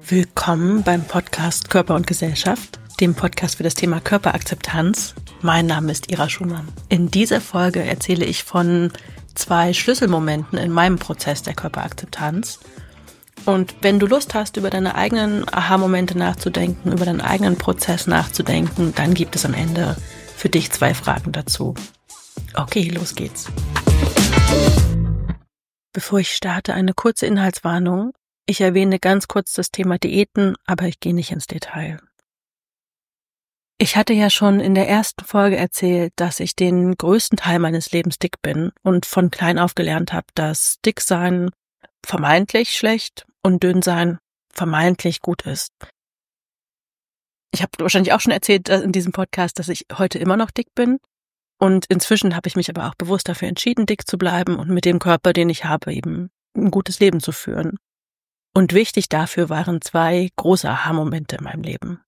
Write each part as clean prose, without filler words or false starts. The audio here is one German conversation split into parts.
Willkommen beim Podcast Körper und Gesellschaft, dem Podcast für das Thema Körperakzeptanz. Mein Name ist Ira Schumann. In dieser Folge erzähle ich von 2 Schlüsselmomenten in meinem Prozess der Körperakzeptanz. Und wenn du Lust hast, über deine eigenen Aha-Momente nachzudenken, über deinen eigenen Prozess nachzudenken, dann gibt es am Ende für dich 2 Fragen dazu. Okay, los geht's. Bevor ich starte, eine kurze Inhaltswarnung. Ich erwähne ganz kurz das Thema Diäten, aber ich gehe nicht ins Detail. Ich hatte ja schon in der ersten Folge erzählt, dass ich den größten Teil meines Lebens dick bin und von klein auf gelernt habe, dass Dicksein vermeintlich schlecht und Dünnsein vermeintlich gut ist. Ich habe wahrscheinlich auch schon erzählt in diesem Podcast, dass ich heute immer noch dick bin. Und inzwischen habe ich mich aber auch bewusst dafür entschieden, dick zu bleiben und mit dem Körper, den ich habe, eben ein gutes Leben zu führen. Und wichtig dafür waren 2 große Aha-Momente in meinem Leben.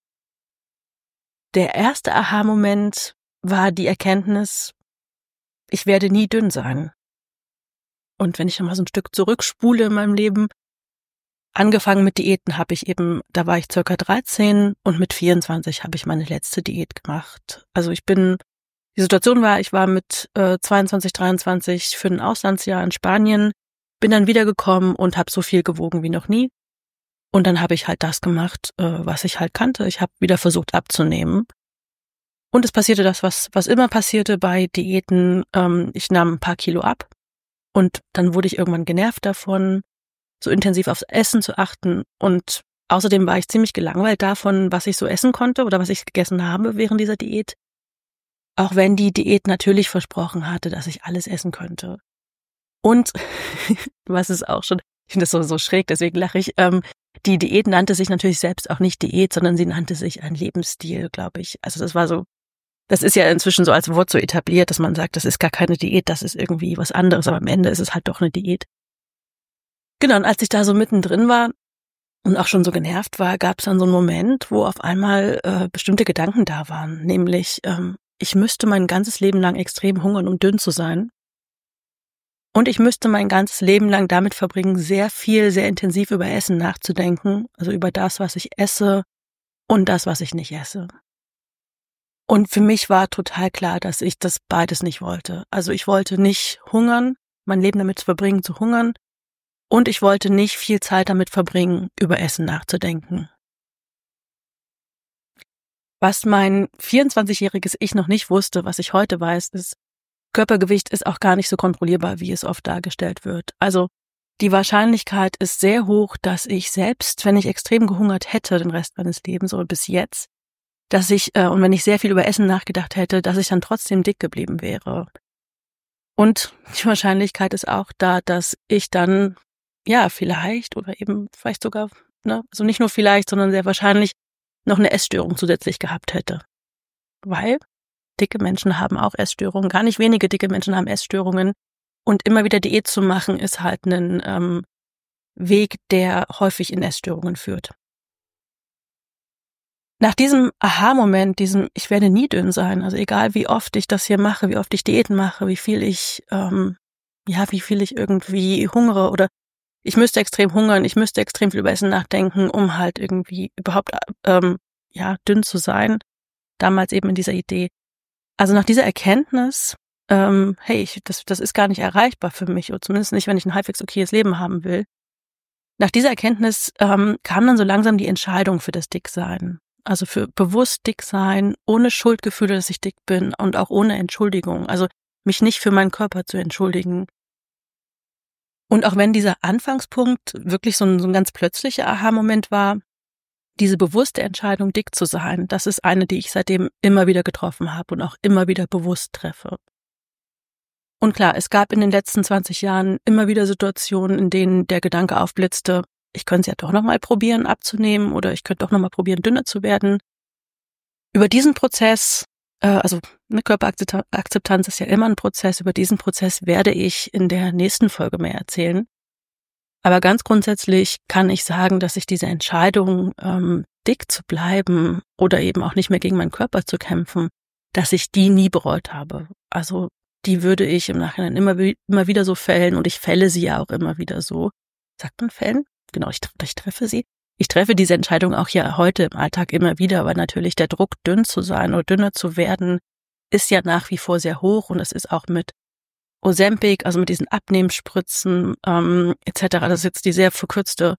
Der erste Aha-Moment war die Erkenntnis, ich werde nie dünn sein. Und wenn ich nochmal so ein Stück zurückspule in meinem Leben, angefangen mit Diäten habe ich eben, da war ich circa 13 und mit 24 habe ich meine letzte Diät gemacht. Also die Situation war, ich war mit 22, 23 für ein Auslandsjahr in Spanien, bin dann wiedergekommen und habe so viel gewogen wie noch nie. Und dann habe ich halt das gemacht, was ich halt kannte. Ich habe wieder versucht abzunehmen. Und es passierte das, was immer passierte bei Diäten. Ich nahm ein paar Kilo ab. Und dann wurde ich irgendwann genervt davon, so intensiv aufs Essen zu achten. Und außerdem war ich ziemlich gelangweilt davon, was ich so essen konnte oder was ich gegessen habe während dieser Diät. Auch wenn die Diät natürlich versprochen hatte, dass ich alles essen könnte. Und, was ist auch schon, ich finde das so schräg, deswegen lache ich, die Diät nannte sich natürlich selbst auch nicht Diät, sondern sie nannte sich ein Lebensstil, glaube ich. Also das ist ja inzwischen so als Wort so etabliert, dass man sagt, das ist gar keine Diät, das ist irgendwie was anderes, aber am Ende ist es halt doch eine Diät. Genau, und als ich da so mittendrin war und auch schon so genervt war, gab es dann so einen Moment, wo auf einmal bestimmte Gedanken da waren, nämlich ich müsste mein ganzes Leben lang extrem hungern, um dünn zu sein. Und ich müsste mein ganzes Leben lang damit verbringen, sehr intensiv über Essen nachzudenken, also über das, was ich esse und das, was ich nicht esse. Und für mich war total klar, dass ich das beides nicht wollte. Also ich wollte nicht hungern, mein Leben damit verbringen, zu hungern, und ich wollte nicht viel Zeit damit verbringen, über Essen nachzudenken. Was mein 24-jähriges Ich noch nicht wusste, was ich heute weiß, ist, Körpergewicht ist auch gar nicht so kontrollierbar, wie es oft dargestellt wird. Also die Wahrscheinlichkeit ist sehr hoch, dass ich selbst, wenn ich extrem gehungert hätte den Rest meines Lebens oder bis jetzt, dass ich, und wenn ich sehr viel über Essen nachgedacht hätte, dass ich dann trotzdem dick geblieben wäre. Und die Wahrscheinlichkeit ist auch da, dass ich dann, ja, vielleicht oder eben vielleicht sogar, also nicht nur vielleicht, sondern sehr wahrscheinlich noch eine Essstörung zusätzlich gehabt hätte. Weil dicke Menschen haben auch Essstörungen. Gar nicht wenige dicke Menschen haben Essstörungen. Und immer wieder Diät zu machen, ist halt ein Weg, der häufig in Essstörungen führt. Nach diesem Aha-Moment, ich werde nie dünn sein, also egal wie oft ich das hier mache, wie oft ich Diäten mache, wie viel ich irgendwie hungere oder ich müsste extrem hungern, ich müsste extrem viel über Essen nachdenken, um halt irgendwie überhaupt dünn zu sein. Damals eben in dieser Idee. Also nach dieser Erkenntnis, das ist gar nicht erreichbar für mich, oder zumindest nicht, wenn ich ein halbwegs okayes Leben haben will. Nach dieser Erkenntnis kam dann so langsam die Entscheidung für das Dicksein. Also für bewusst Dicksein, ohne Schuldgefühle, dass ich dick bin und auch ohne Entschuldigung. Also mich nicht für meinen Körper zu entschuldigen. Und auch wenn dieser Anfangspunkt wirklich so ein ganz plötzlicher Aha-Moment war, diese bewusste Entscheidung, dick zu sein, das ist eine, die ich seitdem immer wieder getroffen habe und auch immer wieder bewusst treffe. Und klar, es gab in den letzten 20 Jahren immer wieder Situationen, in denen der Gedanke aufblitzte, ich könnte es ja doch nochmal probieren abzunehmen oder ich könnte doch nochmal probieren, dünner zu werden. Über diesen Prozess, eine Körperakzeptanz ist ja immer ein Prozess, über diesen Prozess werde ich in der nächsten Folge mehr erzählen. Aber ganz grundsätzlich kann ich sagen, dass ich diese Entscheidung, dick zu bleiben oder eben auch nicht mehr gegen meinen Körper zu kämpfen, dass ich die nie bereut habe. Also die würde ich im Nachhinein immer wieder so fällen und ich fälle sie ja auch immer wieder so. Sagt man fällen? Genau, ich treffe sie. ich treffe diese Entscheidung auch hier heute im Alltag immer wieder, weil natürlich der Druck, dünn zu sein oder dünner zu werden, ist ja nach wie vor sehr hoch und es ist auch mit Ozempic, also mit diesen Abnehmspritzen etc. Das ist jetzt die sehr verkürzte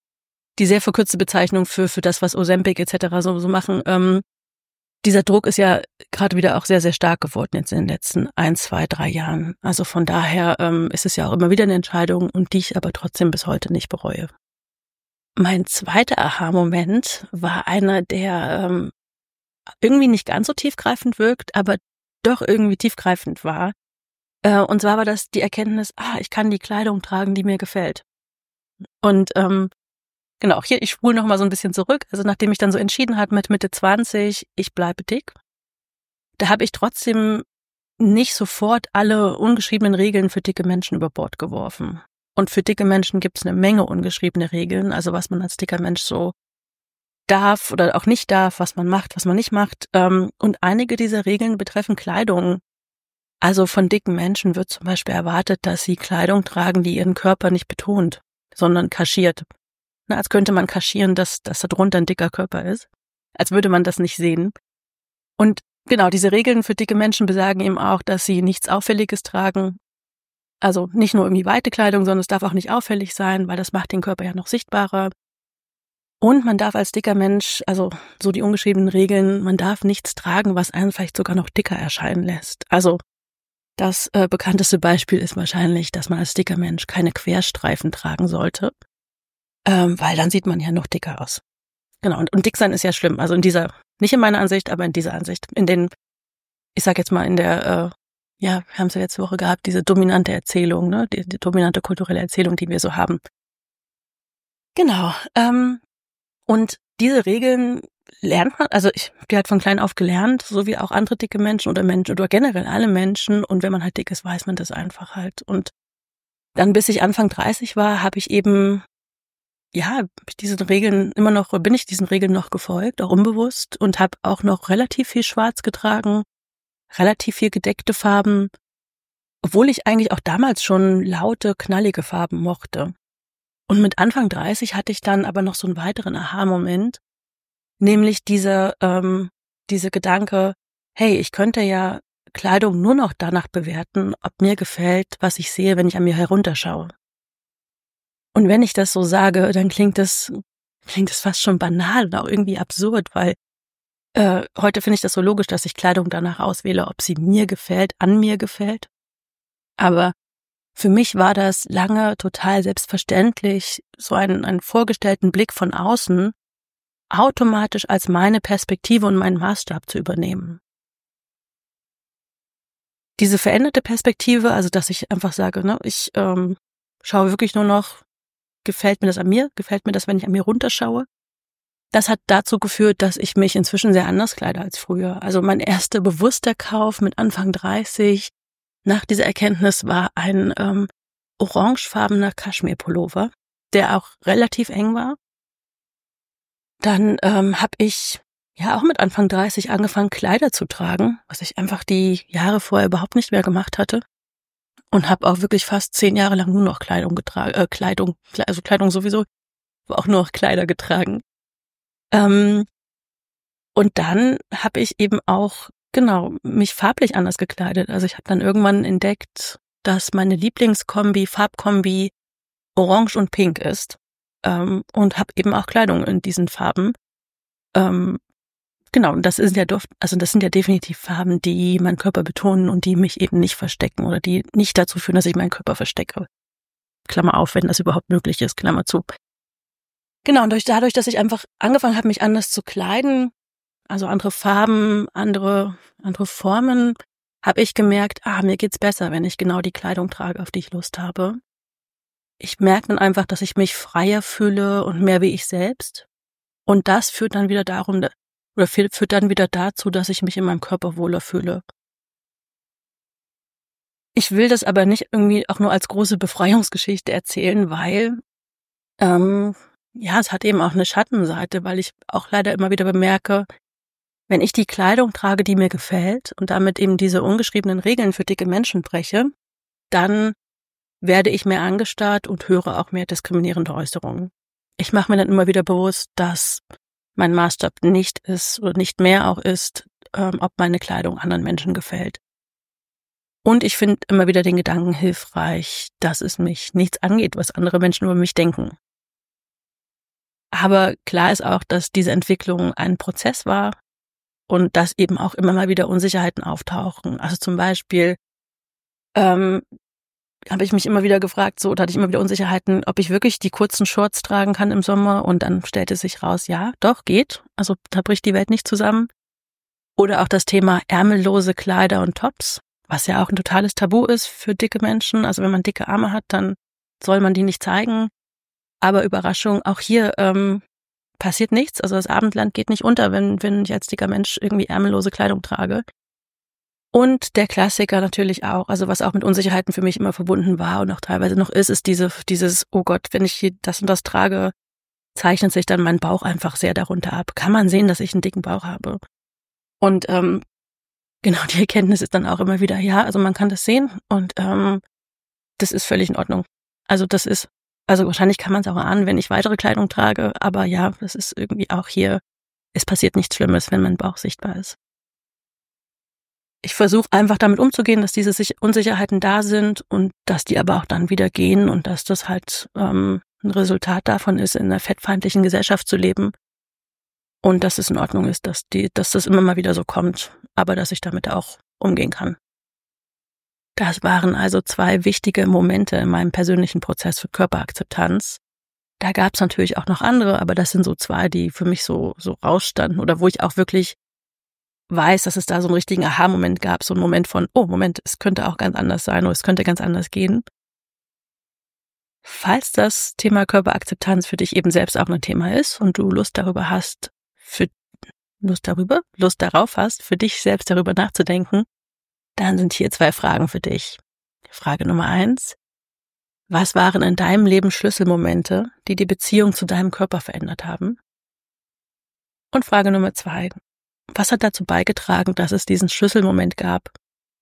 Bezeichnung für das, was Ozempic etc. so machen. Dieser Druck ist ja gerade wieder auch sehr, sehr stark geworden jetzt in den letzten 1, 2, 3 Jahren. Also von daher ist es ja auch immer wieder eine Entscheidung und die ich aber trotzdem bis heute nicht bereue. Mein zweiter Aha-Moment war einer, der irgendwie nicht ganz so tiefgreifend wirkt, aber doch irgendwie tiefgreifend war. Und zwar war das die Erkenntnis, ich kann die Kleidung tragen, die mir gefällt. Und genau, hier, ich spule noch mal so ein bisschen zurück. Also nachdem ich dann so entschieden habe mit Mitte 20, ich bleibe dick, da habe ich trotzdem nicht sofort alle ungeschriebenen Regeln für dicke Menschen über Bord geworfen. Und für dicke Menschen gibt es eine Menge ungeschriebene Regeln, also was man als dicker Mensch so darf oder auch nicht darf, was man macht, was man nicht macht. Und einige dieser Regeln betreffen Kleidung. Also von dicken Menschen wird zum Beispiel erwartet, dass sie Kleidung tragen, die ihren Körper nicht betont, sondern kaschiert. Als könnte man kaschieren, dass da drunter ein dicker Körper ist. Als würde man das nicht sehen. Und genau, diese Regeln für dicke Menschen besagen eben auch, dass sie nichts Auffälliges tragen. Also nicht nur irgendwie weite Kleidung, sondern es darf auch nicht auffällig sein, weil das macht den Körper ja noch sichtbarer. Und man darf als dicker Mensch, also so die ungeschriebenen Regeln, man darf nichts tragen, was einen vielleicht sogar noch dicker erscheinen lässt. Also das bekannteste Beispiel ist wahrscheinlich, dass man als dicker Mensch keine Querstreifen tragen sollte, weil dann sieht man ja noch dicker aus. Genau, und dick sein ist ja schlimm. Also nicht in meiner Ansicht, aber in dieser Ansicht. Ich sag jetzt mal in der, wir haben es ja letzte Woche gehabt, diese dominante Erzählung, ne, die dominante kulturelle Erzählung, die wir so haben. Genau, und diese Regeln lernt man, also die hat von klein auf gelernt, so wie auch andere dicke Menschen oder generell alle Menschen. Und wenn man halt dick ist, weiß man das einfach halt. Und dann, bis ich Anfang 30 war, habe ich eben, bin ich diesen Regeln noch gefolgt, auch unbewusst, und habe auch noch relativ viel Schwarz getragen, relativ viel gedeckte Farben, obwohl ich eigentlich auch damals schon laute, knallige Farben mochte. Und mit Anfang 30 hatte ich dann aber noch so einen weiteren Aha-Moment, nämlich diese Gedanke, hey, ich könnte ja Kleidung nur noch danach bewerten, ob mir gefällt, was ich sehe, wenn ich an mir herunterschaue. Und wenn ich das so sage, dann klingt das fast schon banal und auch irgendwie absurd, weil heute finde ich das so logisch, dass ich Kleidung danach auswähle, ob sie mir gefällt, an mir gefällt. Aber für mich war das lange total selbstverständlich, so einen vorgestellten Blick von außen automatisch als meine Perspektive und meinen Maßstab zu übernehmen. Diese veränderte Perspektive, also dass ich einfach sage, ne, ich schaue wirklich nur noch, gefällt mir das an mir, gefällt mir das, wenn ich an mir runterschaue, das hat dazu geführt, dass ich mich inzwischen sehr anders kleide als früher. Also mein erster bewusster Kauf mit Anfang 30 nach dieser Erkenntnis war ein orangefarbener Kaschmirpullover, der auch relativ eng war. Dann habe ich auch mit Anfang 30 angefangen, Kleider zu tragen, was ich einfach die Jahre vorher überhaupt nicht mehr gemacht hatte. Und habe auch wirklich fast 10 Jahre lang nur noch Kleidung getragen, Kleidung sowieso, aber auch nur noch Kleider getragen. Und dann habe ich eben auch, mich farblich anders gekleidet. Also ich habe dann irgendwann entdeckt, dass meine Farbkombi Orange und Pink ist. Und habe eben auch Kleidung in diesen Farben. Und das sind ja definitiv Farben, die meinen Körper betonen und die mich eben nicht verstecken oder die nicht dazu führen, dass ich meinen Körper verstecke. Klammer auf, wenn das überhaupt möglich ist, Klammer zu. Genau, und dadurch, dass ich einfach angefangen habe, mich anders zu kleiden, also andere Farben, andere Formen, habe ich gemerkt, mir geht's besser, wenn ich genau die Kleidung trage, auf die ich Lust habe. Ich merke dann einfach, dass ich mich freier fühle und mehr wie ich selbst. Und das führt dann wieder dazu, dass ich mich in meinem Körper wohler fühle. Ich will das aber nicht irgendwie auch nur als große Befreiungsgeschichte erzählen, weil es hat eben auch eine Schattenseite, weil ich auch leider immer wieder bemerke, wenn ich die Kleidung trage, die mir gefällt und damit eben diese ungeschriebenen Regeln für dicke Menschen breche, dann werde ich mehr angestarrt und höre auch mehr diskriminierende Äußerungen. ich mache mir dann immer wieder bewusst, dass mein Maßstab nicht ist oder nicht mehr auch ist, ob meine Kleidung anderen Menschen gefällt. Und ich finde immer wieder den Gedanken hilfreich, dass es mich nichts angeht, was andere Menschen über mich denken. Aber klar ist auch, dass diese Entwicklung ein Prozess war und dass eben auch immer mal wieder Unsicherheiten auftauchen. Also zum Beispiel habe ich mich immer wieder gefragt, oder hatte ich immer wieder Unsicherheiten, ob ich wirklich die kurzen Shorts tragen kann im Sommer, und dann stellte sich raus, ja, doch, geht. Also da bricht die Welt nicht zusammen. Oder auch das Thema ärmellose Kleider und Tops, was ja auch ein totales Tabu ist für dicke Menschen. Also wenn man dicke Arme hat, dann soll man die nicht zeigen. Aber Überraschung, auch hier passiert nichts. Also das Abendland geht nicht unter, wenn ich als dicker Mensch irgendwie ärmellose Kleidung trage. Und der Klassiker natürlich auch, also was auch mit Unsicherheiten für mich immer verbunden war und auch teilweise noch ist dieses, oh Gott, wenn ich hier das und das trage, zeichnet sich dann mein Bauch einfach sehr darunter ab. Kann man sehen, dass ich einen dicken Bauch habe? Und genau, die Erkenntnis ist dann auch immer wieder, ja, also man kann das sehen und das ist völlig in Ordnung. Also wahrscheinlich kann man es auch ahnen, wenn ich weitere Kleidung trage, aber ja, das ist irgendwie auch hier, es passiert nichts Schlimmes, wenn mein Bauch sichtbar ist. Ich versuche einfach damit umzugehen, dass diese Unsicherheiten da sind und dass die aber auch dann wieder gehen und dass das halt ein Resultat davon ist, in einer fettfeindlichen Gesellschaft zu leben und dass es in Ordnung ist, dass das immer mal wieder so kommt, aber dass ich damit auch umgehen kann. Das waren also 2 wichtige Momente in meinem persönlichen Prozess für Körperakzeptanz. Da gab es natürlich auch noch andere, aber das sind so 2, die für mich so rausstanden oder wo ich auch wirklich weiß, dass es da so einen richtigen Aha-Moment gab, so einen Moment von, oh Moment, es könnte auch ganz anders sein oder es könnte ganz anders gehen. Falls das Thema Körperakzeptanz für dich eben selbst auch ein Thema ist und du Lust darauf hast, für dich selbst darüber nachzudenken, dann sind hier 2 Fragen für dich. Frage Nummer 1. Was waren in deinem Leben Schlüsselmomente, die die Beziehung zu deinem Körper verändert haben? Und Frage Nummer 2. Was hat dazu beigetragen, dass es diesen Schlüsselmoment gab?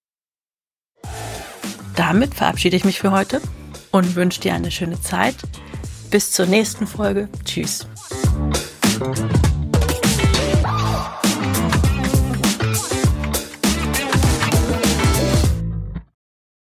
Damit verabschiede ich mich für heute und wünsche dir eine schöne Zeit. Bis zur nächsten Folge. Tschüss.